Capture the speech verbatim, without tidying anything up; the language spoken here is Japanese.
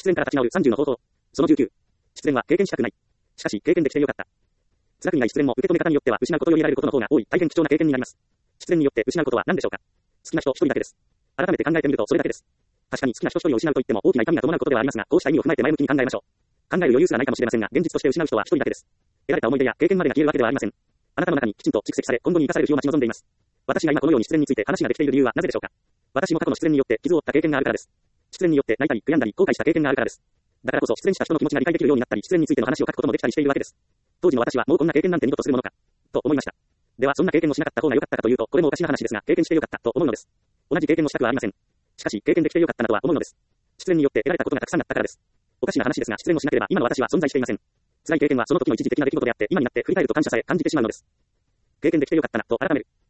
恋から立ち直るさんじゅうの方法。そのじゅうきゅう。失恋は経験したくない。しかし、経験できてよかった。辛くない失恋も受け止め方によっては失うことより得られることの方が多い大変貴重な経験になります。失恋によって失うことは何でしょうか。好きな人一人だけです。改めて考えてみるとそれだけです。確かに好きな人一人を失うと言っても大きな痛みが伴うことではありますが、こうした意味を踏まえて前向きに考えましょう。考える余裕すらないかもしれませんが、現実として失う人は一人だけです。得られた思い出や経験までが消えるわけではありません。あなたの中にきちんと蓄積され、今後に生かされる日を待ち望んでいます。私が今このように失恋について話ができている理由はなぜでしょうか。私も過去の失恋によって傷を負った経験があるからです。失恋によって泣いたり悔やんだり後悔した経験があるからです。だからこそ失恋した人の気持ちが理解できるようになったり、失恋についての話を書くこともできたりしているわけです。当時の私はもうこんな経験なんて二度とするものかと思いました。ではそんな経験をしなかった方が良かったかというと、これもおかしな話ですが、経験して良かったと思うのです。同じ経験をしたくはありません。しかし経験できて良かったなとは思うのです。失恋によって得られたことがたくさんあったからです。おかしな話ですが、失恋をしなければ今の私は存在していません。辛い経験はその時の一時的な出来事であって、今になって振り返ると感謝さえ感じてしまうのです。経験できて良かったなと改める。